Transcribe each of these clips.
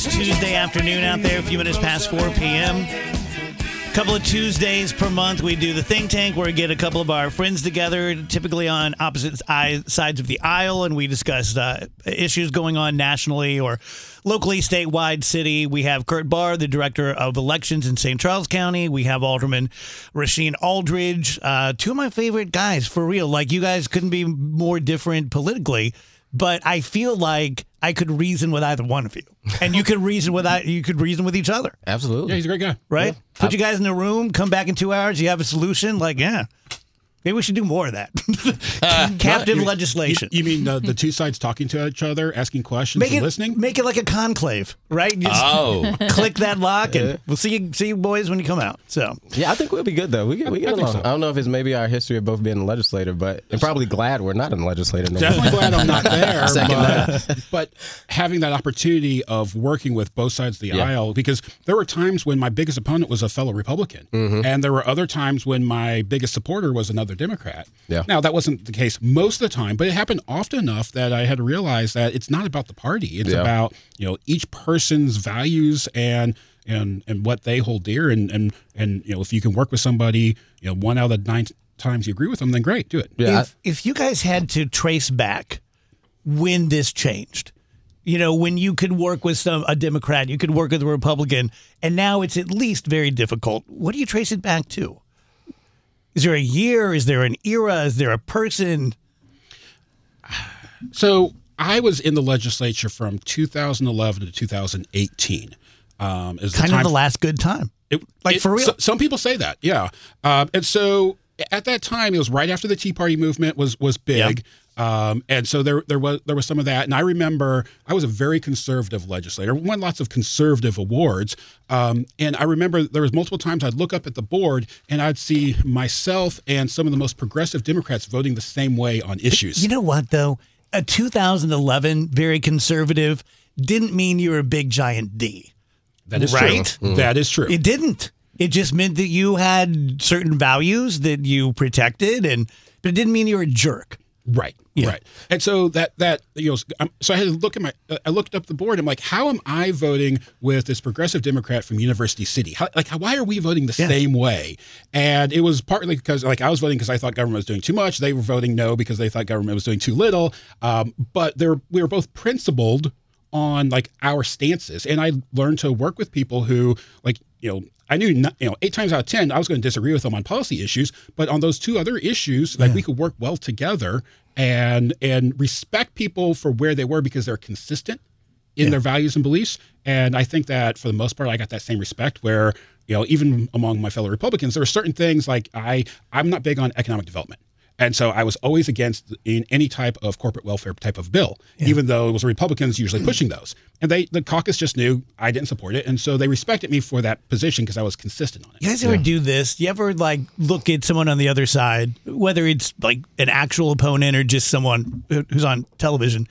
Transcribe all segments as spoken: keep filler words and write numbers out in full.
Nice Tuesday afternoon out there, a few minutes past four p.m. A couple of Tuesdays per month, we do the Think Tank, where we get a couple of our friends together, typically on opposite sides of the aisle, and we discuss uh, issues going on nationally or locally, statewide, city. We have Kurt Barr, the director of elections in Saint Charles County. We have Alderman Rasheen Aldridge, uh, two of my favorite guys, for real. Like, you guys couldn't be more different politically, but I feel like I could reason with either one of you, and you could reason with you could reason with each other. Absolutely, yeah, he's a great guy, right? Yeah. Put I, you guys in a room, come back in two hours, you have a solution. Like, yeah, maybe we should do more of that. uh, Captive you, legislation. You, you mean uh, the two sides talking to each other, asking questions, make and it, listening? Make it like a conclave, right? You just oh, click that lock, and we'll see you, see you boys when you come out. So, yeah, I think we'll be good though. We get, we get I, I along. so. I don't know if it's maybe our history of both being in the legislature, but I'm probably glad we're not in the legislature. No Definitely glad I'm not there. Second but, but having that opportunity of working with both sides of the yeah. aisle, because there were times when my biggest opponent was a fellow Republican, mm-hmm. and there were other times when my biggest supporter was another Democrat. Yeah. Now, that wasn't the case most of the time, but it happened often enough that I had to realize that it's not about the party. It's yeah. about, you know, each person's values and and and what they hold dear. And, and, and you know, if you can work with somebody, you know, one out of the nine times you agree with them, then great, do it. Yeah. If, if you guys had to trace back when this changed, you know, when you could work with some a Democrat, you could work with a Republican, and now it's at least very difficult, what do you trace it back to? Is there a year? Is there an era? Is there a person? So I was in the legislature from two thousand eleven to two thousand eighteen. Um, is kind the time of the last good time. It, like, it, for real? So, some people say that, yeah. Um, and so at that time, it was right after the Tea Party movement was was big. Yep. Um, and so there there was there was some of that. And I remember I was a very conservative legislator, won lots of conservative awards. Um, and I remember there was multiple times I'd look up at the board and I'd see myself and some of the most progressive Democrats voting the same way on issues. You know what, though? A two thousand eleven, very conservative, didn't mean you were a big giant D. That is right? true. Mm-hmm. That is true. It didn't. It just meant that you had certain values that you protected, and but it didn't mean you were a jerk. Right, yeah. right. And so that, that you know, so I had to look at my, I looked up the board. I'm like, how am I voting with this progressive Democrat from University City? How, like, why are we voting the yeah. same way? And it was partly because, like, I was voting because I thought government was doing too much. They were voting no because they thought government was doing too little. Um, but there, we were both principled on, like, our stances. And I learned to work with people who, like, you know, I knew, not, you know, eight times out of ten, I was going to disagree with them on policy issues, but on those two other issues, like yeah. we could work well together and and respect people for where they were because they're consistent in yeah. their values and beliefs. And I think that for the most part, I got that same respect where, you know, even among my fellow Republicans, there were certain things like I, I'm not big on economic development. And so I was always against in any type of corporate welfare type of bill, yeah. even though it was the Republicans usually pushing those. And they, the caucus just knew I didn't support it. And so they respected me for that position because I was consistent on it. You guys ever yeah. do this? You ever like look at someone on the other side, whether it's like an actual opponent or just someone who's on television,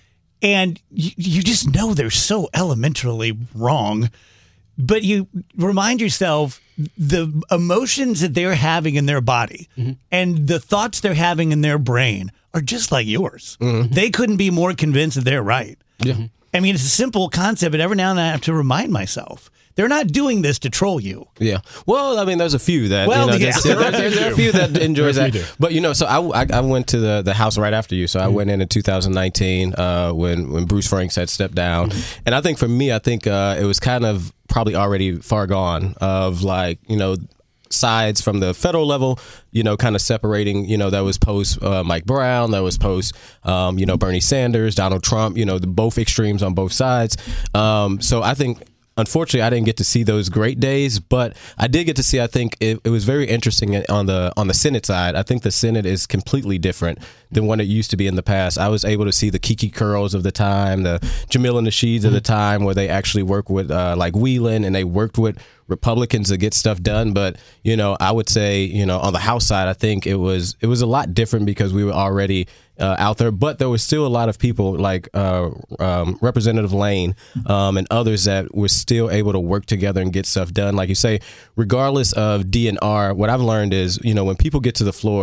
and you, you just know they're so elementarily wrong, but you remind yourself the emotions that they're having in their body mm-hmm. and the thoughts they're having in their brain are just like yours. Mm-hmm. They couldn't be more convinced that they're right. Yeah. I mean, it's a simple concept, but every now and then I have to remind myself. They're not doing this to troll you. Yeah. Well, I mean, there's a few that, well, you know, yeah. there, there, there are a few that enjoys that. But, you know, so I, I, I went to the, the House right after you. So I mm-hmm. went in in two thousand nineteen uh, when, when Bruce Franks had stepped down. Mm-hmm. And I think for me, I think uh, it was kind of probably already far gone of like, you know, sides from the federal level, you know, kind of separating, you know, that was post uh, Mike Brown, that was post, um, you know, Bernie Sanders, Donald Trump, you know, the both extremes on both sides. Um, so I think, unfortunately, I didn't get to see those great days, but I did get to see, I think it, it was very interesting on the on the Senate side. I think the Senate is completely different than what it used to be in the past. I was able to see the Kiki Curls of the time, the Jamila Nasheeds of the time, where they actually work with uh, like Whelan, and they worked with Republicans to get stuff done. But, you know, I would say, you know, on the House side, I think it was it was a lot different because we were already uh, out there. But there was still a lot of people like uh, um, Representative Lane um, and others that were still able to work together and get stuff done. Like you say, regardless of D and R, what I've learned is, you know, when people get to the floor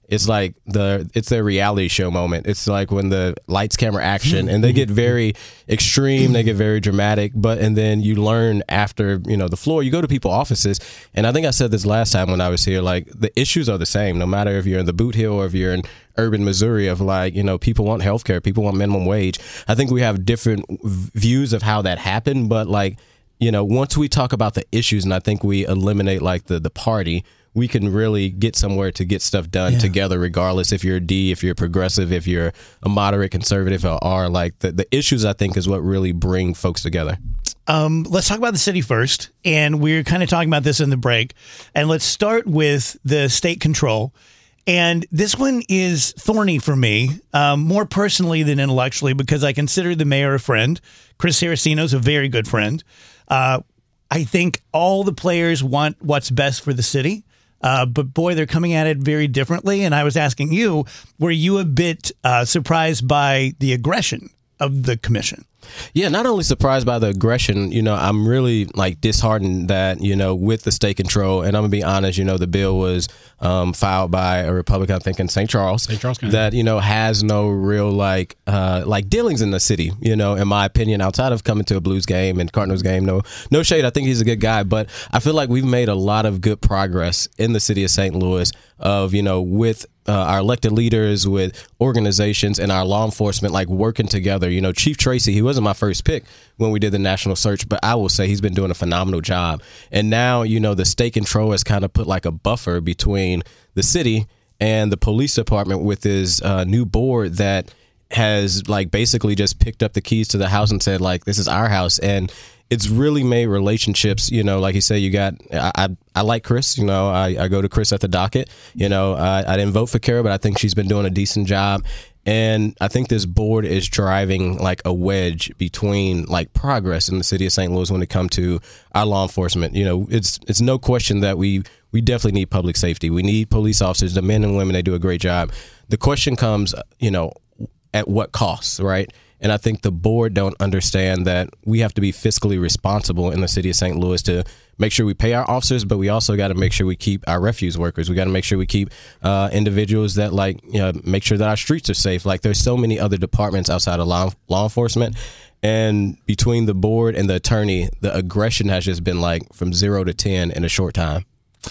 it's like the it's their reality show moment. It's like when the lights, camera, action, and they get very extreme, they get very dramatic. But and then you learn after you know the floor. You go to people's offices, and I think I said this last time when I was here. Like the issues are the same, no matter if you're in the Boot Hill or if you're in urban Missouri. Of like you know people want healthcare, people want minimum wage. I think we have different views of how that happened, but like you know once we talk about the issues, and I think we eliminate like the the party. We can really get somewhere to get stuff done yeah. together, regardless if you're a D, if you're a progressive, if you're a moderate conservative or R. Like the, the issues, I think, is what really bring folks together. Um, let's talk about the city first. And we're kind of talking about this in the break. And let's start with the state control. And this one is thorny for me, um, more personally than intellectually, because I consider the mayor a friend. Chris Saraceno's a very good friend. Uh, I think all the players want what's best for the city. Uh, but boy, they're coming at it very differently. And I was asking you, were you a bit uh, surprised by the aggression of the commission? Yeah, not only surprised by the aggression, you know, I'm really like disheartened that, you know, with the state control, and I'm gonna be honest, you know, the bill was um, filed by a Republican, I think, in Saint Charles, Saint Charles County. that, you know, has no real like uh, like dealings in the city, you know, in my opinion, outside of coming to a Blues game and Cardinals game. No, no shade. I think he's a good guy, but I feel like we've made a lot of good progress in the city of Saint Louis of, you know, with Uh, our elected leaders, with organizations and our law enforcement, like working together. You know, Chief Tracy, he wasn't my first pick when we did the national search, but I will say he's been doing a phenomenal job. And now, you know, the state control has kind of put like a buffer between the city and the police department with his uh, new board that has like basically just picked up the keys to the house and said, like, this is our house. And it's really made relationships, you know, like you say, you got, I, I, I like Chris, you know, I, I go to Chris at the docket, you know, I, I didn't vote for Kara, but I think she's been doing a decent job. And I think this board is driving like a wedge between like progress in the city of Saint Louis when it comes to our law enforcement. You know, it's, it's no question that we, we definitely need public safety. We need police officers, the men and women, they do a great job. The question comes, you know, at what cost, right? And I think the board don't understand that we have to be fiscally responsible in the city of Saint Louis to make sure we pay our officers, but we also got to make sure we keep our refuse workers. We got to make sure we keep uh, individuals that like, you know, make sure that our streets are safe. Like there's so many other departments outside of law, law enforcement. And between the board and the attorney, the aggression has just been like from zero to ten in a short time.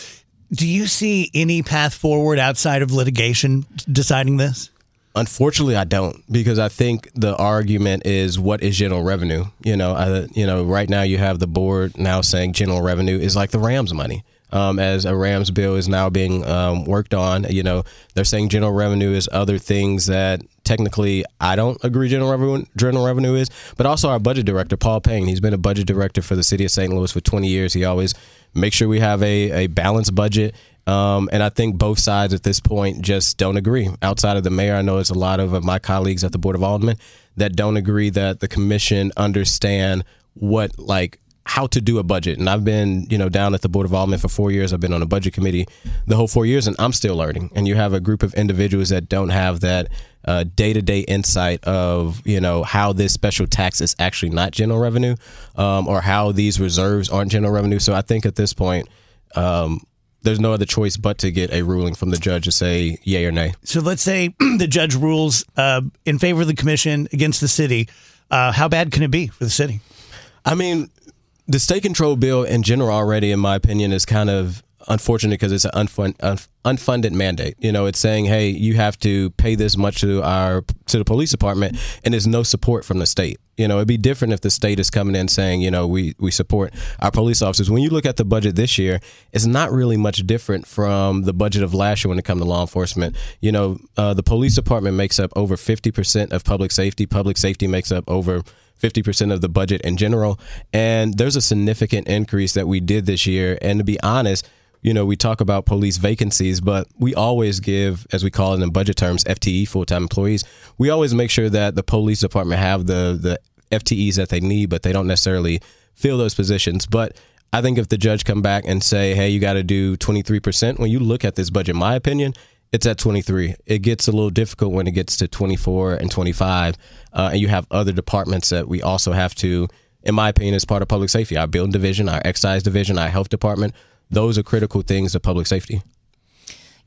Do you see any path forward outside of litigation deciding this? Unfortunately, I don't, because I think the argument is what is general revenue. You know, I, you know, right now you have the board now saying general revenue is like the Rams money. Um, as a Rams bill is now being um, worked on, you know, they're saying general revenue is other things that technically I don't agree general revenue, general revenue is. But also our budget director, Paul Payne, he's been a budget director for the city of Saint Louis for twenty years. He always makes sure we have a, a balanced budget. Um, and I think both sides at this point just don't agree. Outside of the mayor, I know there's a lot of, of my colleagues at the Board of Aldermen that don't agree that the commission understand what, like, how to do a budget. And I've been, you know, down at the Board of Aldermen for four years. I've been on a budget committee the whole four years, and I'm still learning. And you have a group of individuals that don't have that uh, day-to-day insight of, you know, how this special tax is actually not general revenue, um, or how these reserves aren't general revenue. So I think at this point, um, there's no other choice but to get a ruling from the judge to say yay or nay. So let's say the judge rules uh, in favor of the commission against the city. Uh, how bad can it be for the city? I mean, the state control bill in general already, in my opinion, is kind of unfortunate because it's an unfund, unf- unfunded mandate. You know, it's saying, hey, you have to pay this much to our to the police department, and there's no support from the state. You know, it'd be different if the state is coming in saying, you know, we, we support our police officers. When you look at the budget this year, it's not really much different from the budget of last year when it comes to law enforcement. You know, uh, the police department makes up over fifty percent of public safety. Public safety makes up over fifty percent of the budget in general. And there's a significant increase that we did this year. And to be honest, you know, we talk about police vacancies, but we always give, as we call it in budget terms, F T E, full-time employees. We always make sure that the police department have the, the F T Es that they need, but they don't necessarily fill those positions. But I think if the judge come back and say, hey, you got to do twenty-three percent, when you look at this budget, in my opinion, it's at twenty-three. It gets a little difficult when it gets to twenty-four and twenty-five. Uh, and you have other departments that we also have to, in my opinion, as part of public safety, our building division, our excise division, our health department. Those are critical things to public safety.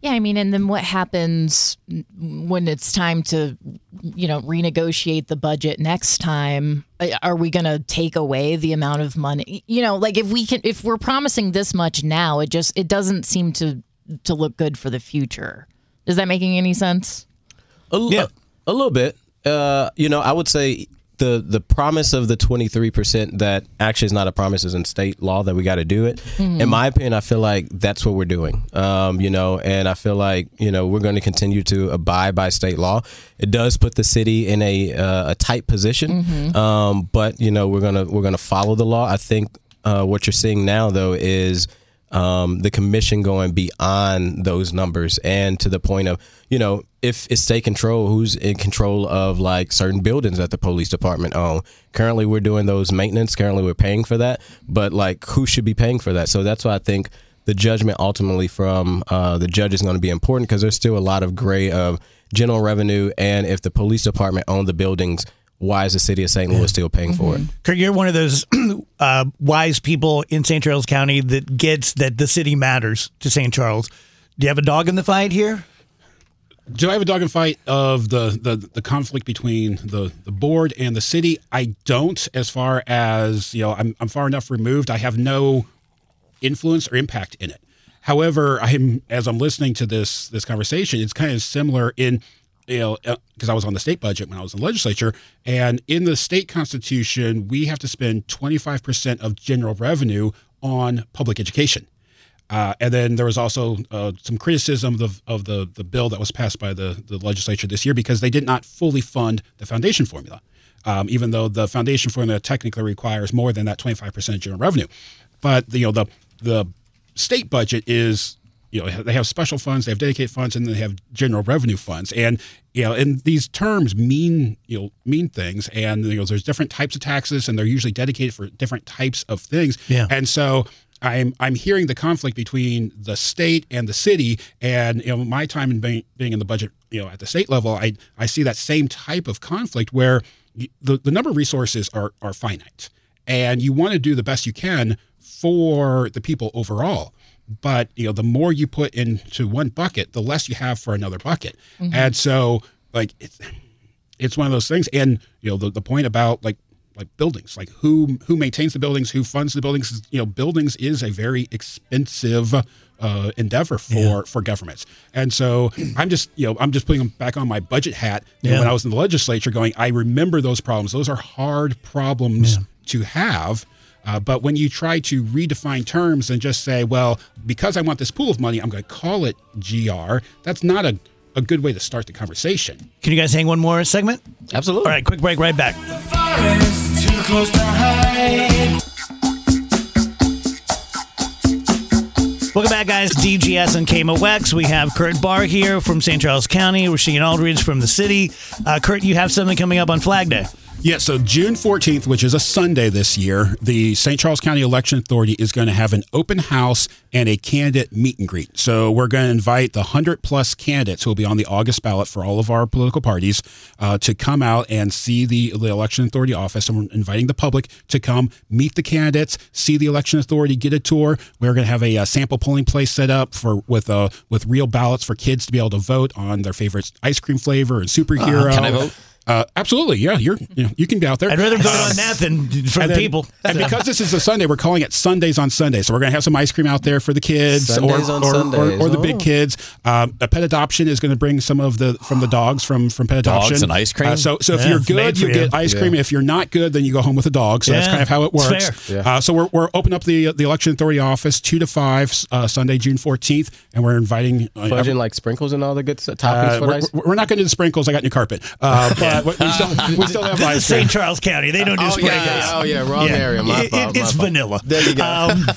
Yeah, I mean, and then what happens when it's time to, you know, renegotiate the budget next time? Are we going to take away the amount of money? You know, like if we can, if we're promising this much now, it just, it doesn't seem to, to look good for the future. Is that making any sense? A, l- Yeah. a, a little bit. Uh, you know, I would say the the promise of the twenty-three percent that actually is not a promise, is in state law that we got to do it. Mm-hmm. In my opinion, I feel like that's what we're doing. Um, you know, and I feel like, you know, we're going to continue to abide by state law. It does put the city in a uh, a tight position, mm-hmm. um, but you know, we're gonna we're gonna follow the law. I think uh, what you're seeing now, though, is um, the commission going beyond those numbers and to the point of, you know, if it's state control, who's in control of like certain buildings that the police department own. Currently, we're doing those maintenance. Currently, we're paying for that. But like, who should be paying for that? So that's why I think the judgment ultimately from uh, the judge is going to be important, because there's still a lot of gray of general revenue. And if the police department owned the buildings, why is the city of Saint Louis still paying mm-hmm. for it? Kurt, you're one of those uh, wise people in Saint Charles County that gets that the city matters to Saint Charles. Do you have a dog in the fight here? Do I have a dog in the fight of the, the, the conflict between the, the board and the city? I don't, as far as, you know, I'm, I'm far enough removed. I have no influence or impact in it. However, I'm as I'm listening to this this conversation, it's kind of similar in, you know, because I was on the state budget when I was in the legislature, and in the state constitution, we have to spend twenty-five percent of general revenue on public education. Uh, and then there was also uh, some criticism of, the, of the, the bill that was passed by the, the legislature this year, because they did not fully fund the foundation formula, um, even though the foundation formula technically requires more than that twenty-five percent general revenue. But the, you know, the the state budget is, you know, they have special funds, they have dedicated funds, and they have general revenue funds. And, you know, and these terms mean, you know, mean things. And, you know, there's different types of taxes, and they're usually dedicated for different types of things. Yeah. And so I'm I'm hearing the conflict between the state and the city, and, you know, my time in being, being in the budget, you know, at the state level, I I see that same type of conflict where the, the number of resources are are finite, and you want to do the best you can for the people overall. But, you know, the more you put into one bucket, the less you have for another bucket. Mm-hmm. And so, like, it's, it's one of those things. And, you know, the, the point about, like, like buildings, like who who maintains the buildings, who funds the buildings, you know, buildings is a very expensive uh, endeavor for, yeah. for governments. And so I'm just, you know, I'm just putting them back on my budget hat. And yeah. when I was in the legislature going, I remember those problems. Those are hard problems yeah. to have. Uh, but when you try to redefine terms and just say, well, because I want this pool of money, I'm going to call it G R, that's not a, a good way to start the conversation. Can you guys hang one more segment? Absolutely. All right, quick break, right back. The forest, too close to hide. Welcome back, guys. D G S and K M O X. We have Kurt Barr here from Saint Charles County, Rasheen Aldridge from the city. Uh, Kurt, you have something coming up on Flag Day. Yeah, so June fourteenth, which is a Sunday this year, the Saint Charles County Election Authority is going to have an open house and a candidate meet and greet. So we're going to invite the one hundred plus candidates who will be on the August ballot for all of our political parties uh, to come out and see the, the Election Authority office. And we're inviting the public to come meet the candidates, see the Election Authority, get a tour. We're going to have a, a sample polling place set up for with uh, with real ballots for kids to be able to vote on their favorite ice cream flavor and superhero. Uh, can I vote? Uh, absolutely, yeah. You're, you know, you can be out there. I'd rather vote uh, on that than for the then, people. And because this is a Sunday, we're calling it Sundays on Sunday. So we're going to have some ice cream out there for the kids, Sundays or on or, Sundays. or, or the Oh. big kids. Um, a pet adoption is going to bring some of the from the dogs from from pet adoption. Dogs and ice cream? Uh, so so if Yeah, you're it's made good, for you you. get ice cream. Yeah. If you're not good, then you go home with a dog. So that's Yeah, kind of how it it's works. fair. Yeah. Uh, so we're we're opening up the the Election Authority office two to five uh, Sunday, June fourteenth, and we're inviting uh, Fudging every- like sprinkles and all the good stuff, uh, toppings for we're, ice. we're we're not going to do the sprinkles. I got new carpet, uh, but we still we still have This ice is cream. Saint Charles County. They don't do Oh sprinkles. yeah, oh yeah, wrong area. My It- fault, it- my it's fault. vanilla. There you go. Um,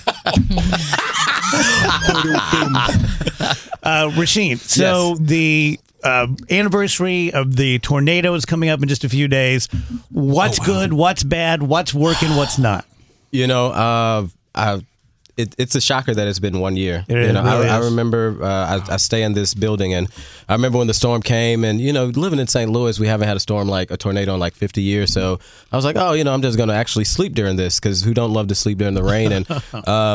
uh, Rasheen, so Yes. the uh, anniversary of the tornado is coming up in just a few days. What's Oh, wow. good? What's bad? What's working? What's not? You know, uh, I, it, it's a shocker that it's been one year. It you know, really I, I is. remember uh, I, I stay in this building, and I remember when the storm came, and you know, living in Saint Louis, we haven't had a storm like a tornado in like fifty years. So I was like, oh, you know, I'm just going to actually sleep during this, because who don't love to sleep during the rain? And uh,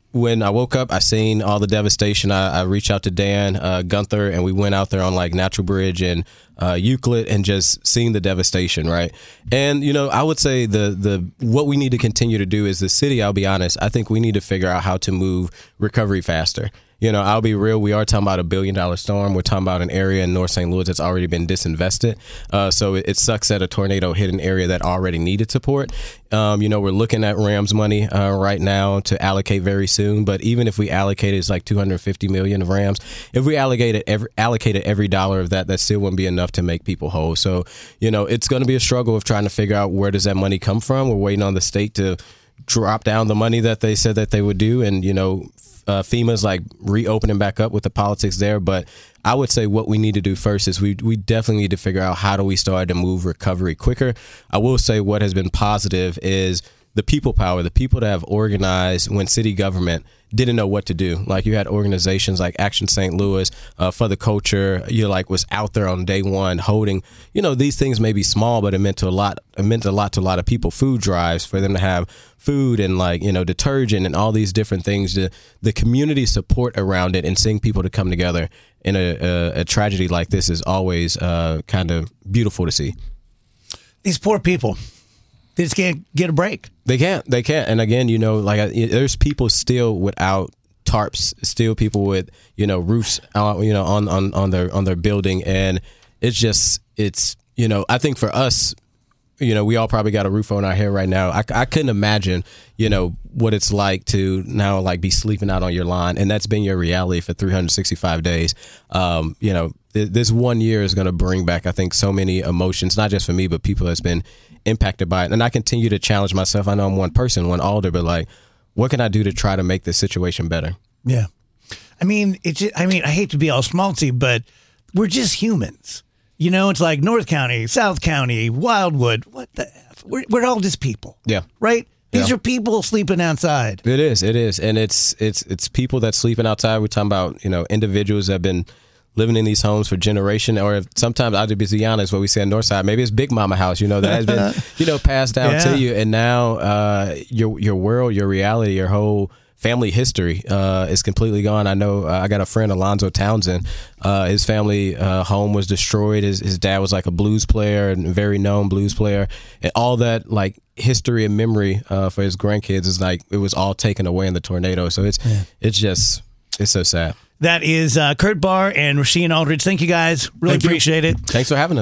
when I woke up, I seen all the devastation. I, I reached out to Dan uh, Gunther, and we went out there on like Natural Bridge and uh, Euclid, and just seeing the devastation, right? And you know, I would say the the what we need to continue to do is the city. I'll be honest. I think we need to figure out how to move recovery faster. You know, I'll be real. We are talking about a billion dollar storm. We're talking about an area in North Saint Louis that's already been disinvested. Uh, so it, it sucks that a tornado hit an area that already needed support. Um, you know, we're looking at RAMS money uh, right now to allocate very soon. But even if we allocated, it's like two hundred fifty million of RAMS. If we allocated every, allocated every dollar of that, that still wouldn't be enough to make people whole. So, you know, it's going to be a struggle of trying to figure out where does that money come from. We're waiting on the state to drop down the money that they said that they would do. And, you know, Uh, FEMA's like reopening back up with the politics there, but I would say what we need to do first is we we definitely need to figure out how do we start to move recovery quicker. I will say what has been positive is the people power, the people that have organized when city government didn't know what to do. Like you had organizations like Action Saint Louis, uh, for the culture, you know, like was out there on day one holding, you know, these things may be small, but it meant to a lot, it meant a lot to a lot of people. Food drives for them to have food and like, you know, detergent and all these different things, the, the community support around it and seeing people to come together in a, a, a tragedy like this is always uh, kind of beautiful to see. These poor people. They just can't get a break. They can't. They can't. And again, you know, like there's people still without tarps, still people with, you know, roofs out, you know, on, on, on their on their building. And it's just, it's, you know, I think for us, you know, we all probably got a roof on our head right now. I, I couldn't imagine, you know, what it's like to now like be sleeping out on your lawn. And that's been your reality for three hundred sixty-five days. Um, you know, th- this one year is going to bring back, I think, so many emotions, not just for me, but people that's been impacted by it. And I continue to challenge myself. I know I'm one person, one alder, but like, what can I do to try to make this situation better? Yeah. I mean, it's just, I mean, I hate to be all schmaltzy, but we're just humans. You know, it's like North County, South County, Wildwood. What the F? We're, we're all just people. Yeah. Right? These yeah. are people sleeping outside. It is. It is. And it's it's it's people that sleeping outside. We're talking about, you know, individuals that have been living in these homes for generation, or if sometimes I'll just be honest, what we say on North Side, maybe it's Big Mama house, you know, that has been, you know, passed down yeah. to you. And now uh, your your world, your reality, your whole family history uh, is completely gone. I know uh, I got a friend, Alonzo Townsend. Uh, his family uh, home was destroyed. His, his dad was like a blues player and very known blues player. And all that like history and memory uh, for his grandkids is like, it was all taken away in the tornado. So it's, yeah. it's just, it's so sad. That is uh, Kurt Barr and Rashean Aldridge. Thank you guys. Really Thank appreciate you. it. Thanks for having us.